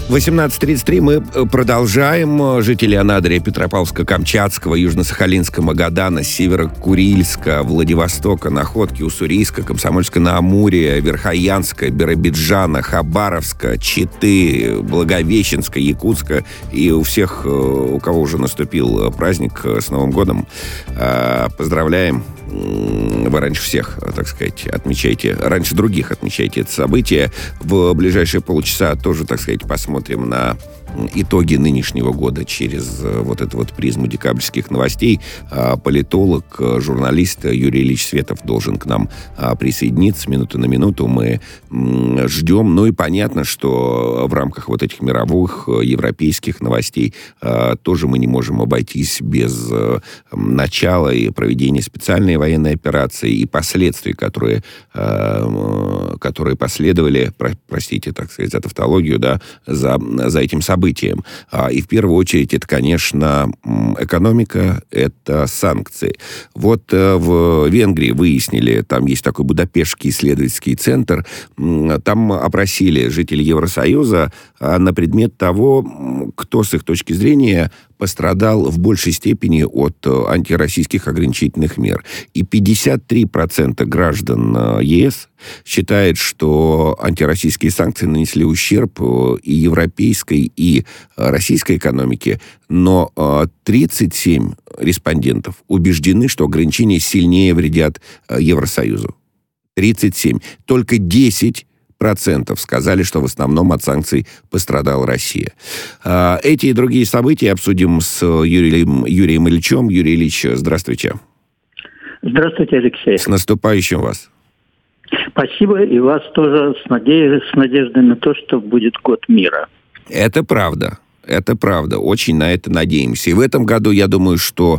18:33 мы продолжаем. Жители Анадыря, Петропавловска-Камчатского, Южно-Сахалинска, Магадана, Северо-Курильска, Владивостока, Находки, Уссурийска, Комсомольска-на-Амуре, Верхоянска, Биробиджана, Хабаровска, Читы, Благовещенска, Якутска и у всех, у кого уже наступил праздник, с Новым годом. Поздравляем. Вы раньше всех, так сказать, отмечаете, раньше других отмечаете это событие. В ближайшие полчаса тоже, так сказать, посмотрим на итоги нынешнего года через вот эту вот призму декабрьских новостей. Политолог, журналист Юрий Ильич Светов должен к нам присоединиться с минуты на минуту. Мы ждем. Ну и понятно, что в рамках вот этих мировых, европейских новостей тоже мы не можем обойтись без начала и проведения специальной военной операции и последствий, которые последовали, простите, так сказать, за тавтологию, да, за этим событием. И в первую очередь это, конечно, экономика, это санкции. Вот в Венгрии выяснили, там есть такой Будапештский исследовательский центр, там опросили жителей Евросоюза на предмет того, кто с их точки зрения пострадал в большей степени от антироссийских ограничительных мер. И 53% граждан ЕС считает, что антироссийские санкции нанесли ущерб и европейской, и российской экономике, но 37 респондентов убеждены, что ограничения сильнее вредят Евросоюзу. 37. Только 10% сказали, что в основном от санкций пострадала Россия. Эти и другие события обсудим с Юрием Ильичем. Юрий Ильич, здравствуйте. Здравствуйте, Алексей. С наступающим вас. Спасибо, и вас тоже с надеждой на то, что будет год мира. Это правда. Это правда. Очень на это надеемся. И в этом году, я думаю, что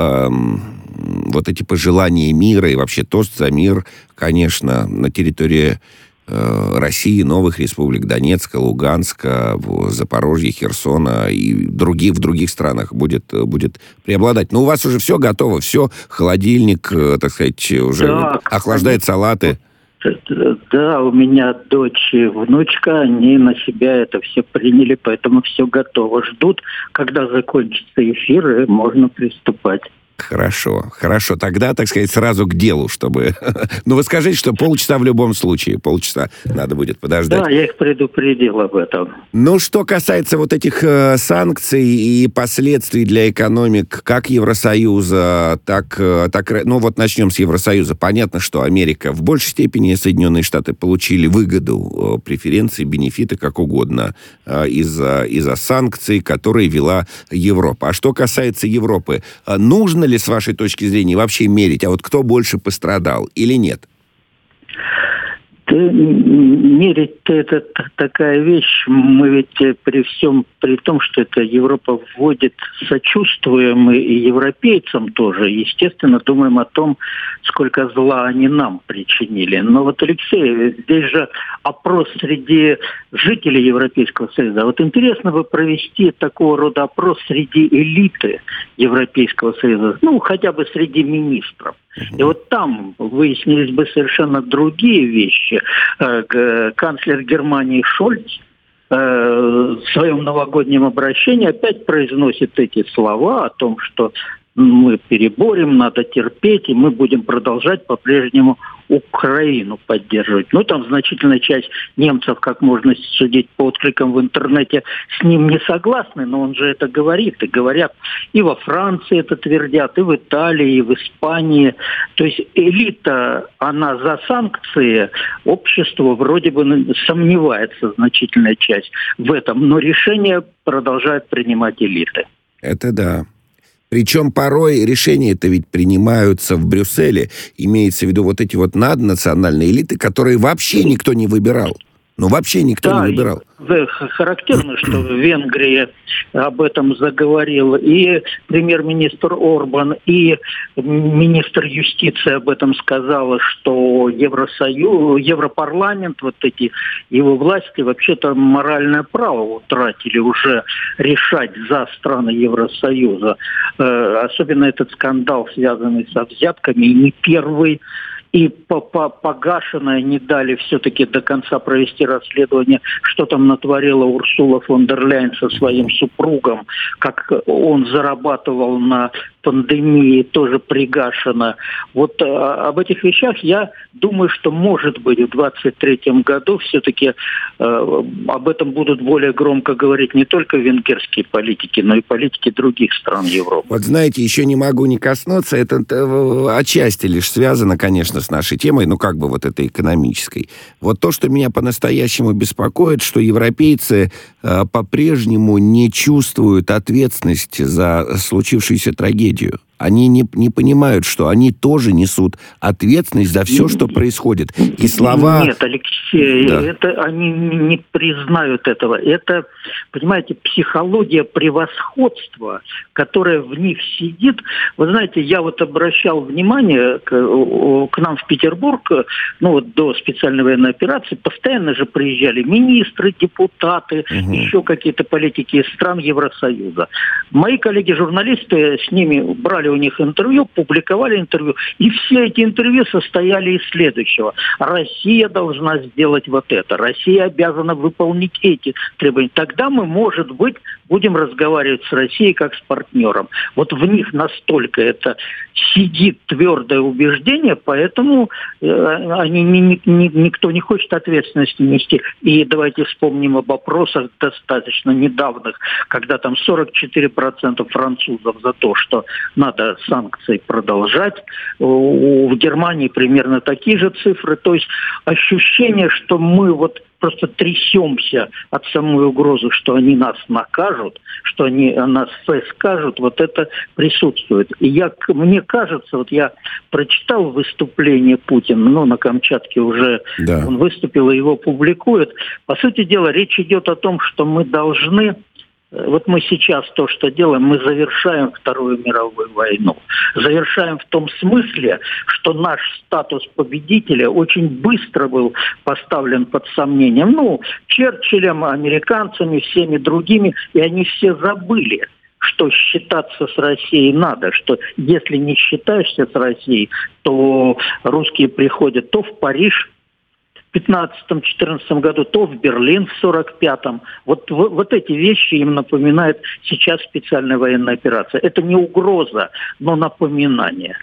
вот эти пожелания мира и вообще тост за мир, конечно, на территории России, новых республик Донецка, Луганска, Запорожья, Херсона и в других странах будет преобладать. Но у вас уже все готово, все, холодильник, так сказать, уже охлаждает салаты. Да, у меня дочь и внучка, они на себя это все приняли, поэтому все готово. Ждут, когда закончится эфир, и можно приступать. Хорошо. Тогда, так сказать, сразу к делу, чтобы... Ну, вы скажите, что полчаса в любом случае. Полчаса надо будет подождать. Да, я их предупредил об этом. Ну, что касается вот этих санкций и последствий для экономик как Евросоюза, так... Ну, вот начнем с Евросоюза. Понятно, что Америка в большей степени, Соединенные Штаты получили выгоду, преференции, бенефиты, как угодно, из-за санкций, которые вела Европа. А что касается Европы, нужно ли, с вашей точки зрения, вообще мерить, а вот кто больше пострадал или нет? Мерить-то это такая вещь. Мы ведь при том, что это Европа вводит, сочувствуем и европейцам тоже. Естественно, думаем о том, сколько зла они нам причинили. Но вот, Алексей, здесь же опрос среди жителей Европейского Союза. Вот интересно бы провести такого рода опрос среди элиты Европейского Союза, ну, хотя бы среди министров. И вот там выяснились бы совершенно другие вещи. Канцлер Германии Шольц в своем новогоднем обращении опять произносит эти слова о том, что мы переборем, надо терпеть, и мы будем продолжать по-прежнему Украину поддерживать. Ну, там значительная часть немцев, как можно судить по откликам в интернете, с ним не согласны, но он же это говорит. И говорят, и во Франции это твердят, и в Италии, и в Испании. То есть элита, она за санкции, общество вроде бы сомневается, значительная часть в этом. Но решения продолжают принимать элиты. Это да. Причем порой решения-то ведь принимаются в Брюсселе. Имеется в виду вот эти вот наднациональные элиты, которые вообще никто не выбирал. Ну, вообще никто не выбирал. Характерно, что в Венгрии об этом заговорил и премьер-министр Орбан, и министр юстиции об этом сказал, что Европарламент, вот эти его власти, вообще-то моральное право утратили уже решать за страны Евросоюза. Особенно этот скандал, связанный со взятками, и не первый, и погашенное не дали все-таки до конца провести расследование, что там натворила Урсула фон дер Ляйен со своим супругом, как он зарабатывал на пандемии, тоже пригашено. Вот об этих вещах я думаю, что, может быть, в 2023 году все-таки об этом будут более громко говорить не только венгерские политики, но и политики других стран Европы. Вот знаете, еще не могу не коснуться, это отчасти лишь связано, конечно, с нашей темой, ну как бы вот этой экономической. Вот то, что меня по-настоящему беспокоит, что европейцы по-прежнему не чувствуют ответственности за случившуюся трагедию. Они не понимают, что они тоже несут ответственность за все, что происходит. И слова... Нет, Алексей, это они не признают этого. Это, понимаете, психология превосходства, которая в них сидит. Вы знаете, я вот обращал внимание к нам в Петербург, ну вот до специальной военной операции, постоянно же приезжали министры, депутаты, еще какие-то политики из стран Евросоюза. Мои коллеги-журналисты с ними брали у них интервью, публиковали интервью, и все эти интервью состояли из следующего. Россия должна сделать вот это, Россия обязана выполнить эти требования. Тогда мы, может быть, будем разговаривать с Россией как с партнером. Вот в них настолько это сидит твердое убеждение, поэтому никто не хочет ответственности нести. И давайте вспомним об опросах достаточно недавних, когда там 44% французов за то, что надо санкции продолжать. В Германии примерно такие же цифры. То есть ощущение, что мы вот просто трясемся от самой угрозы, что они нас накажут, что они о нас скажут, вот это присутствует. И мне кажется, вот я прочитал выступление Путина, на Камчатке уже он выступил и его публикуют. По сути дела, речь идет о том, что мы должны... Вот мы сейчас то, что делаем, мы завершаем Вторую мировую войну. Завершаем в том смысле, что наш статус победителя очень быстро был поставлен под сомнение. Черчиллем, американцами, всеми другими, и они все забыли, что считаться с Россией надо, что если не считаешься с Россией, то русские приходят то в Париж, в 15-14 году, то в Берлин в 45-м. Вот эти вещи им напоминает сейчас специальная военная операция. Это не угроза, но напоминание.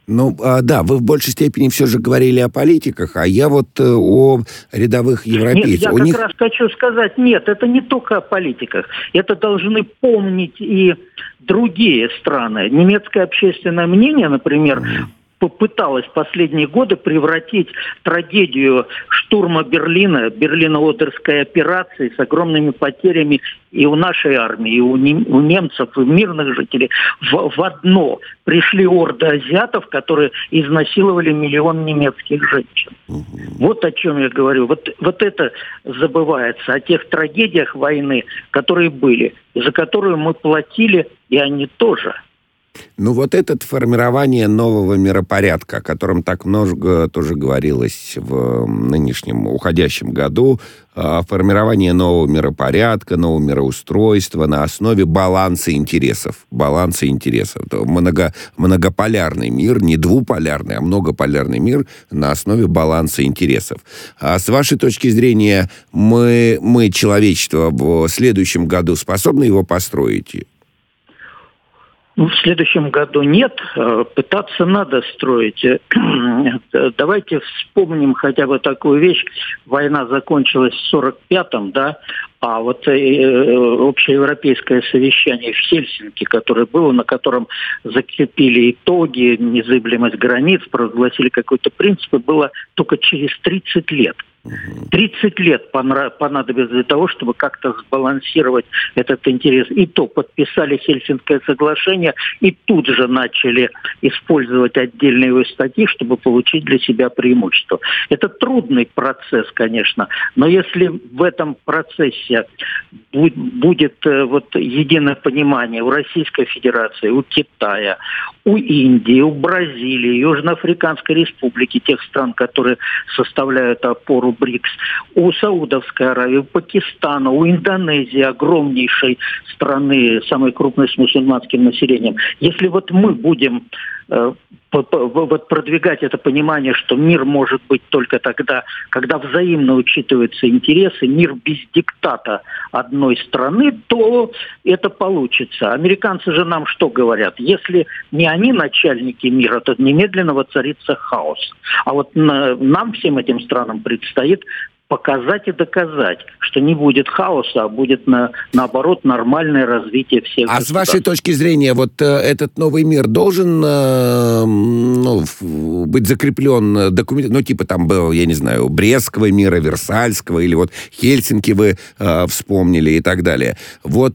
Да, вы в большей степени все же говорили о политиках, а я вот о рядовых европейцах. Нет, я как раз хочу сказать, нет, это не только о политиках. Это должны помнить и другие страны. Немецкое общественное мнение, например, попыталась последние годы превратить трагедию штурма Берлина, Берлино-Одерской операции с огромными потерями и у нашей армии, и у немцев, и у мирных жителей в одно. Пришли орды азиатов, которые изнасиловали 1 миллион немецких женщин. Вот о чем я говорю. Вот это забывается, о тех трагедиях войны, которые были, за которую мы платили, и они тоже. Вот это формирование нового миропорядка, о котором так много тоже говорилось в нынешнем уходящем году, формирование нового миропорядка, нового мироустройства на основе баланса интересов. Многополярный мир, не двуполярный, а многополярный мир на основе баланса интересов. А с вашей точки зрения, мы человечество, в следующем году способны его построить? В следующем году нет, пытаться надо строить. Давайте вспомним хотя бы такую вещь. Война закончилась в 45-м, а вот общеевропейское совещание в Хельсинки, которое было, на котором закрепили итоги, незыблемость границ, провозгласили какой-то принцип, было только через 30 лет. 30 лет понадобилось для того, чтобы как-то сбалансировать этот интерес. И то подписали Хельсинское соглашение, и тут же начали использовать отдельные его статьи, чтобы получить для себя преимущество. Это трудный процесс, конечно, но если в этом процессе будет единое понимание у Российской Федерации, у Китая, у Индии, у Бразилии, Южноафриканской Республики, тех стран, которые составляют опору БРИКС, у Саудовской Аравии, у Пакистана, у Индонезии, огромнейшей страны, самой крупной с мусульманским населением. Если мы будем вот продвигать это понимание, что мир может быть только тогда, когда взаимно учитываются интересы, мир без диктата одной страны, то это получится. Американцы же нам что говорят? Если не они начальники мира, то немедленно воцарится хаос. А вот нам, всем этим странам, предстоит показать и доказать, что не будет хаоса, а будет, наоборот, нормальное развитие всех государств. С вашей точки зрения, вот этот новый мир должен быть закреплен документом, типа там был, я не знаю, Брестского мира, Версальского, или вот Хельсинки вы вспомнили и так далее. Вот...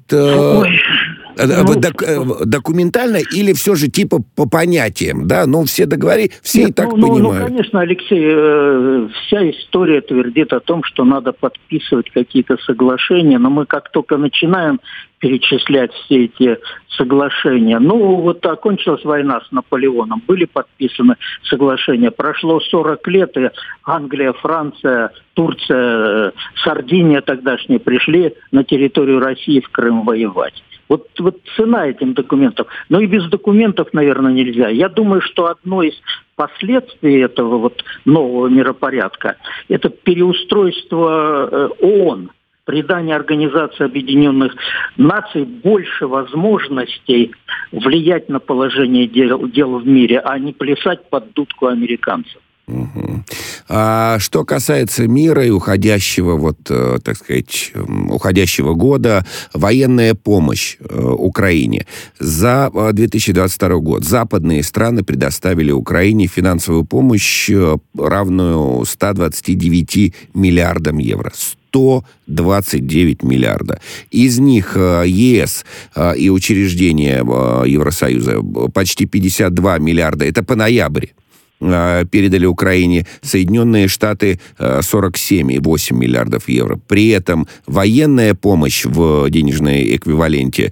документально или все же типа по понятиям, да? Ну, все договорились, все и так понимают. Ну, конечно, Алексей, вся история твердит о том, что надо подписывать какие-то соглашения, но мы как только начинаем перечислять все эти соглашения. Ну, вот окончилась война с Наполеоном, были подписаны соглашения. Прошло 40 лет, и Англия, Франция, Турция, Сардиния тогдашние пришли на территорию России в Крым воевать. Вот цена этим документам. Но и без документов, наверное, нельзя. Я думаю, что одно из последствий этого вот нового миропорядка – это переустройство ООН, придание Организации Объединенных Наций больше возможностей влиять на положение дел в мире, а не плясать под дудку американцев. Угу. А что касается мира и уходящего, так сказать, уходящего года, военная помощь Украине. За 2022 год западные страны предоставили Украине финансовую помощь, равную 129 миллиардам евро. 129 миллиарда. Из них ЕС и учреждения Евросоюза почти 52 миллиарда. Это по ноябрю. Передали Украине, Соединенные Штаты 47,8 миллиардов евро. При этом военная помощь в денежном эквиваленте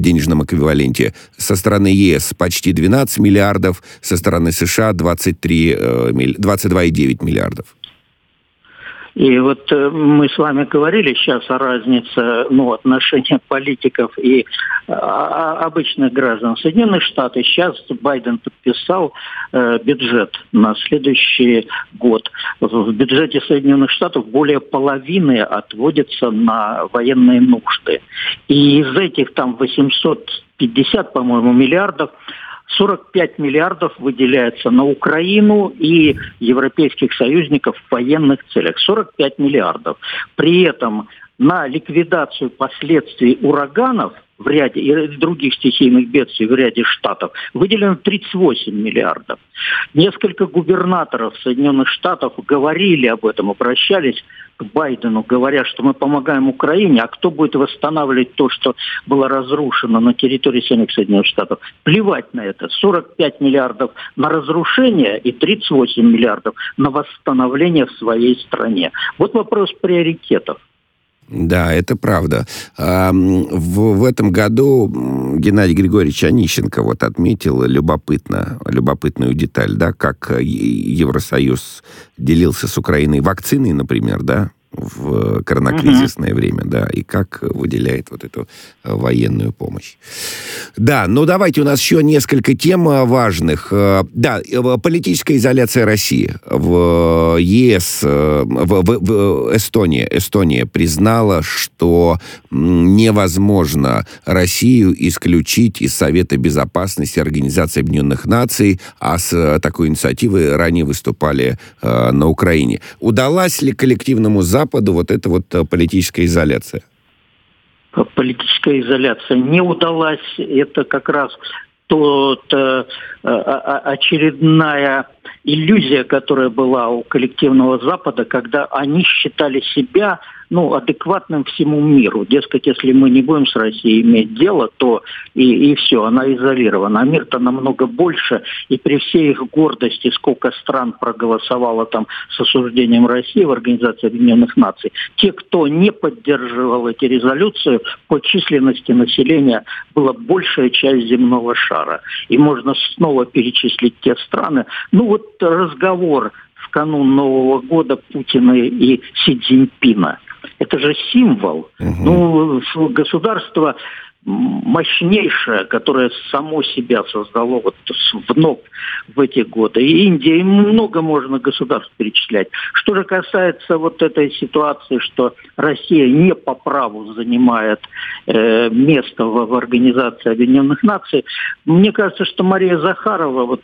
со стороны ЕС почти 12 миллиардов, со стороны США 22,9 миллиардов. И вот мы с вами говорили сейчас о разнице отношения политиков и обычных граждан. Соединенных Штатов сейчас Байден подписал бюджет на следующий год. В бюджете Соединенных Штатов более половины отводится на военные нужды. И из этих там 850, по-моему, миллиардов 45 миллиардов выделяется на Украину и европейских союзников в военных целях. 45 миллиардов. При этом на ликвидацию последствий ураганов в ряде и других стихийных бедствий в ряде штатов выделено 38 миллиардов. Несколько губернаторов Соединенных Штатов говорили об этом, обращались к Байдену, говоря, что мы помогаем Украине, а кто будет восстанавливать то, что было разрушено на территории самих Соединенных Штатов? Плевать на это. 45 миллиардов на разрушение и 38 миллиардов на восстановление в своей стране. Вот вопрос приоритетов. Да, это правда. В этом году Геннадий Григорьевич Онищенко отметил любопытную деталь, да, как Евросоюз делился с Украиной вакциной, например, да, в коронакризисное время, да, и как выделяет эту военную помощь. Да, давайте, у нас еще несколько тем важных. Да, политическая изоляция России. В ЕС, в Эстония признала, что невозможно Россию исключить из Совета Безопасности Организации Объединенных Наций, а с такой инициативой ранее выступали на Украине. Удалась ли коллективному Западу эта политическая изоляция? Политическая изоляция не удалась. Это как раз очередная иллюзия, которая была у коллективного Запада, когда они считали себя адекватным всему миру. Дескать, если мы не будем с Россией иметь дело, то и все, она изолирована. А мир-то намного больше, и при всей их гордости, сколько стран проголосовало там с осуждением России в Организации Объединенных Наций, те, кто не поддерживал эти резолюции, по численности населения была большая часть земного шара. И можно снова перечислить те страны. Разговор в канун Нового года Путина и Си Цзиньпина. Это же символ. Государство мощнейшее, которое само себя создало вот вновь в эти годы. И Индия, и много можно государств перечислять. Что же касается вот этой ситуации, что Россия не по праву занимает место в Организации Объединенных Наций, мне кажется, что Мария Захарова, вот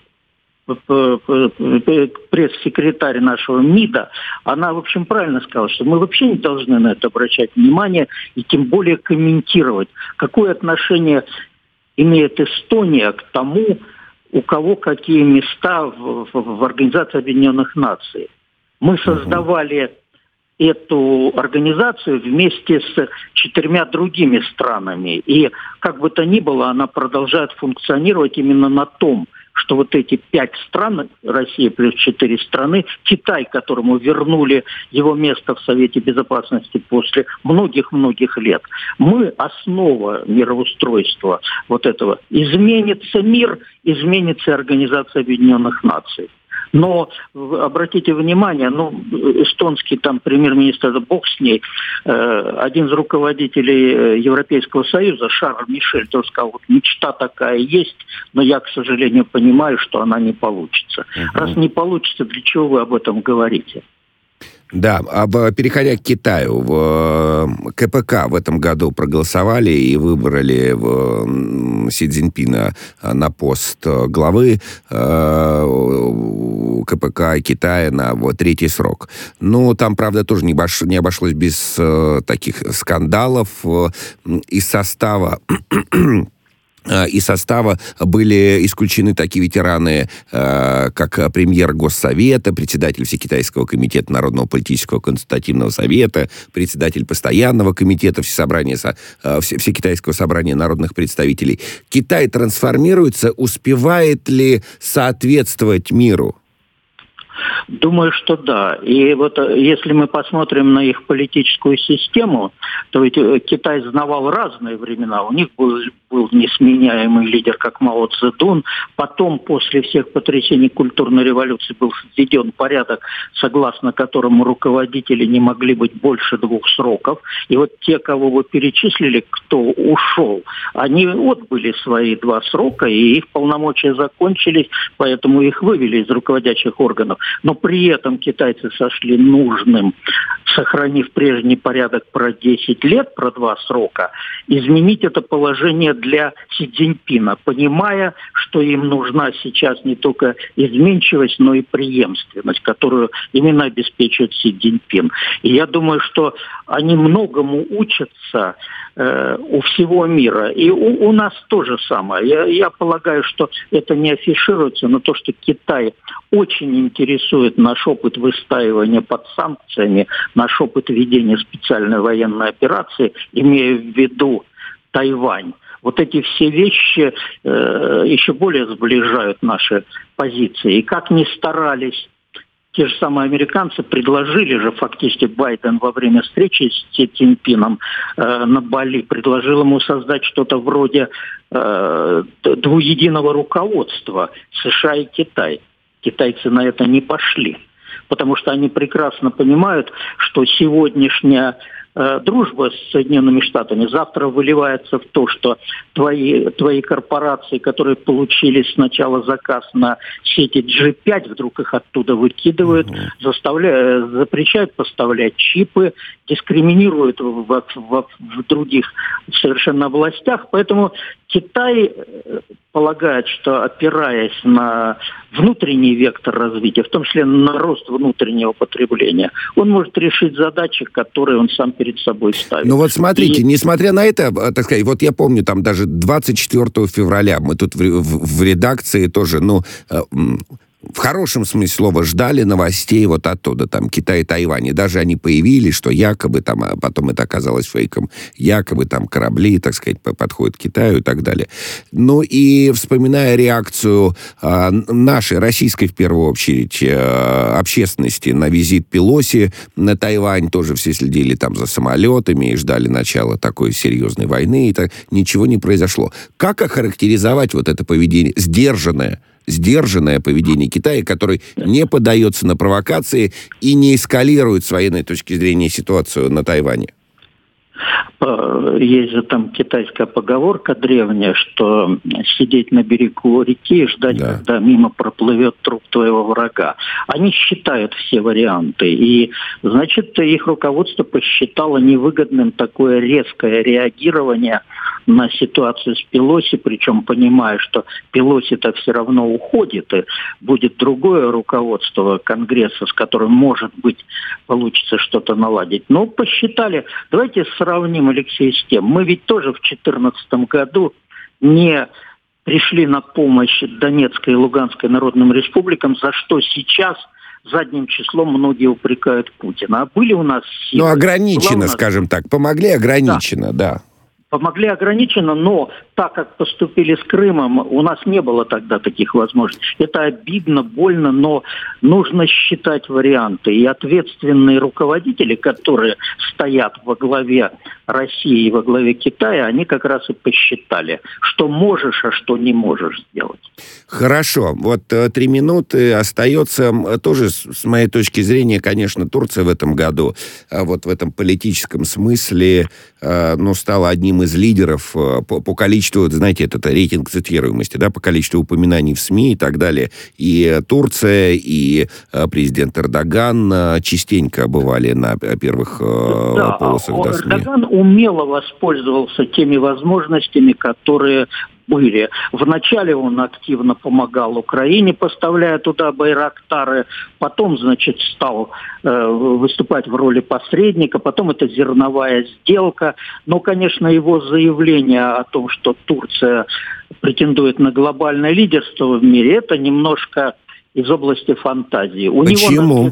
пресс-секретарь нашего МИДа, она, в общем, правильно сказала, что мы вообще не должны на это обращать внимание и тем более комментировать, какое отношение имеет Эстония к тому, у кого какие места в Организации Объединенных Наций. Мы создавали эту организацию вместе с 4 другими странами. И как бы то ни было, она продолжает функционировать именно на том, что вот эти 5 стран, Россия плюс 4 страны, Китай, которому вернули его место в Совете Безопасности после многих-многих лет, мы основа мироустройства вот этого. Изменится мир, изменится Организация Объединенных Наций. Но обратите внимание, эстонский там премьер-министр, бог с ней, один из руководителей Европейского Союза, Шарль Мишель, тоже сказал, вот мечта такая есть, но я, к сожалению, понимаю, что она не получится. Раз не получится, для чего вы об этом говорите? Да, переходя к Китаю, в КПК в этом году проголосовали и выбрали Си Цзиньпина на пост главы КПК Китая на 3-й срок. Ну, там, правда, тоже не обошлось без таких скандалов. Из состава были исключены такие ветераны, как премьер Госсовета, председатель Всекитайского комитета Народного политического консультативного совета, председатель постоянного комитета Всекитайского собрания народных представителей. Китай трансформируется, успевает ли соответствовать миру? Думаю, что да. И вот если мы посмотрим на их политическую систему, то ведь Китай знавал разные времена. У них был несменяемый лидер, как Мао Цзэдун. Потом, после всех потрясений культурной революции, был введен порядок, согласно которому руководители не могли быть больше 2 сроков. И вот те, кого вы перечислили, кто ушел, они отбыли свои 2 срока, и их полномочия закончились, поэтому их вывели из руководящих органов. Но при этом китайцы сошли нужным, сохранив прежний порядок про 10 лет, про 2 срока, изменить это положение для Си Цзиньпина, понимая, что им нужна сейчас не только изменчивость, но и преемственность, которую именно обеспечивает Си Цзиньпин. И я думаю, что они многому учатся у всего мира. И у нас то же самое. Я полагаю, что это не афишируется, но то, что Китай очень интересует наш опыт выстаивания под санкциями, наш опыт ведения специальной военной операции, имея в виду Тайвань. Вот эти все вещи еще более сближают наши позиции. И как ни старались те же самые американцы, предложили же фактически Байден во время встречи с Си Цзиньпином на Бали, предложил ему создать что-то вроде двуединого руководства США и Китай. Китайцы на это не пошли, потому что они прекрасно понимают, что сегодняшняя дружба с Соединенными Штатами завтра выливается в то, что твои корпорации, которые получили сначала заказ на сети G5, вдруг их оттуда выкидывают, запрещают поставлять чипы, дискриминируют в других совершенно областях. Поэтому Китай полагает, что, опираясь на внутренний вектор развития, в том числе на рост внутреннего потребления, он может решить задачи, которые он сам перед собой ставит. Ну вот смотрите, несмотря на это, так сказать, вот я помню, там даже 24 февраля мы тут в редакции тоже, в хорошем смысле слова, ждали новостей вот оттуда, там, Китай и Тайвань. И даже они появились, что якобы там, а потом это оказалось фейком, якобы там корабли, так сказать, подходят к Китаю и так далее. Ну и вспоминая реакцию нашей, российской в первую очередь, общественности на визит Пелоси на Тайвань, тоже все следили там за самолетами и ждали начала такой серьезной войны, и так ничего не произошло. Как охарактеризовать вот это поведение, сдержанное поведение Китая, который не поддается на провокации и не эскалирует с военной точки зрения ситуацию на Тайване? Есть же там китайская поговорка древняя, что сидеть на берегу реки и ждать, когда мимо проплывет труп твоего врага. Они считают все варианты. И, значит, их руководство посчитало невыгодным такое резкое реагирование на ситуацию с Пелоси, причем понимая, что Пелоси-то все равно уходит, и будет другое руководство Конгресса, с которым, может быть, получится что-то наладить. Но посчитали, давайте сравним, Алексей, с тем. Мы ведь тоже в 2014 году не пришли на помощь Донецкой и Луганской народным республикам, за что сейчас задним числом многие упрекают Путина. А были у нас силы. Ну, ограничено, скажем так. Помогли ограниченно, да. Помогли ограниченно, но так как поступили с Крымом, у нас не было тогда таких возможностей. Это обидно, больно, но нужно считать варианты. И ответственные руководители, которые стоят во главе России и во главе Китая, они как раз и посчитали, что можешь, а что не можешь сделать. Хорошо. Вот 3 минуты остается. Тоже, с моей точки зрения, конечно, Турция в этом году, вот в этом политическом смысле, стала одним из лидеров по количеству, знаете, это рейтинг цитируемости, да, по количеству упоминаний в СМИ и так далее. И Турция, и президент Эрдоган частенько бывали на первых полосах СМИ. Эрдоган умело воспользовался теми возможностями, которые были. Вначале он активно помогал Украине, поставляя туда байрактары. Потом, значит, стал выступать в роли посредника. Потом это зерновая сделка. Но, конечно, его заявление о том, что Турция претендует на глобальное лидерство в мире, это немножко из области фантазии. Почему?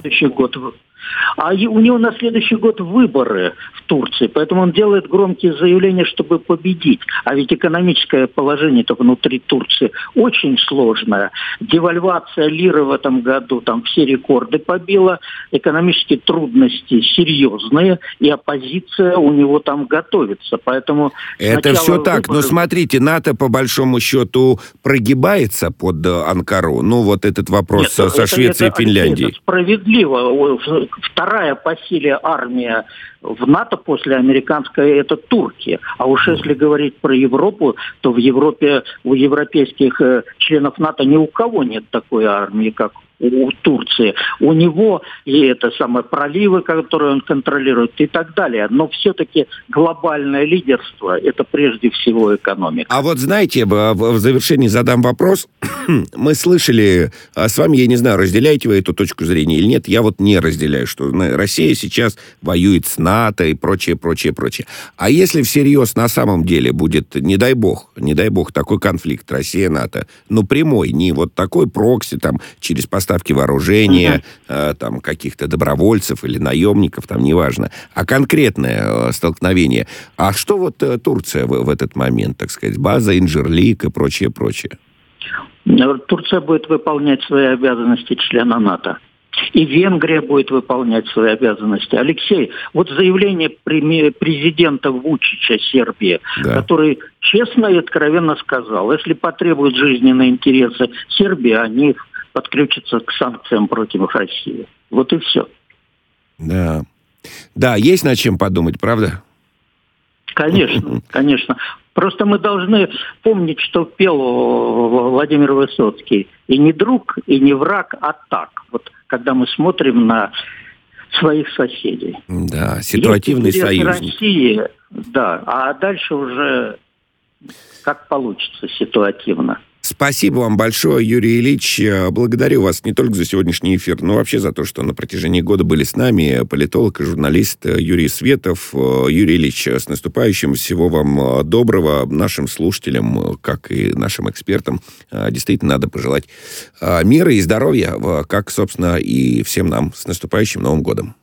У него на следующий год выборы в Турции, поэтому он делает громкие заявления, чтобы победить. А ведь экономическое положение-то внутри Турции очень сложное. Девальвация лиры в этом году там все рекорды побила, экономические трудности серьезные, и оппозиция у него там готовится. Поэтому это все так, но смотрите, НАТО по большому счету прогибается под Анкару. Ну вот этот вопрос со Швецией и Финляндией. Это справедливо. Вторая по силе армия в НАТО после американской – это турки. А уж если говорить про Европу, то в Европе у европейских членов НАТО ни у кого нет такой армии, как у Турции. У него и это самое проливы, которые он контролирует, и так далее. Но все-таки глобальное лидерство – это прежде всего экономика. А вот знаете, в завершении задам вопрос. Мы слышали с вами, я не знаю, разделяете вы эту точку зрения или нет, я вот не разделяю, что Россия сейчас воюет с НАТО и прочее. А если всерьез на самом деле будет, не дай бог, такой конфликт Россия-НАТО, прямой, не вот такой прокси, там, через поставки вооружения, там, каких-то добровольцев или наемников, там, неважно, а конкретное столкновение. А что вот Турция в этот момент, так сказать, база, Инжирлик и прочее? Турция будет выполнять свои обязанности члена НАТО. И Венгрия будет выполнять свои обязанности. Алексей, вот заявление президента Вучича Сербии, который честно и откровенно сказал, если потребуют жизненные интересы Сербии, они подключатся к санкциям против России. Вот и все. Да, есть над чем подумать, правда? Конечно. Просто мы должны помнить, что пел Владимир Высоцкий. И не друг, и не враг, а так. Вот когда мы смотрим на своих соседей. Да, ситуативный союзник. России, да, а дальше уже как получится ситуативно. Спасибо вам большое, Юрий Ильич. Благодарю вас не только за сегодняшний эфир, но вообще за то, что на протяжении года были с нами. Политолог и журналист Юрий Светов. Юрий Ильич, с наступающим. Всего вам доброго. Нашим слушателям, как и нашим экспертам, действительно надо пожелать мира и здоровья, как, собственно, и всем нам. С наступающим Новым годом.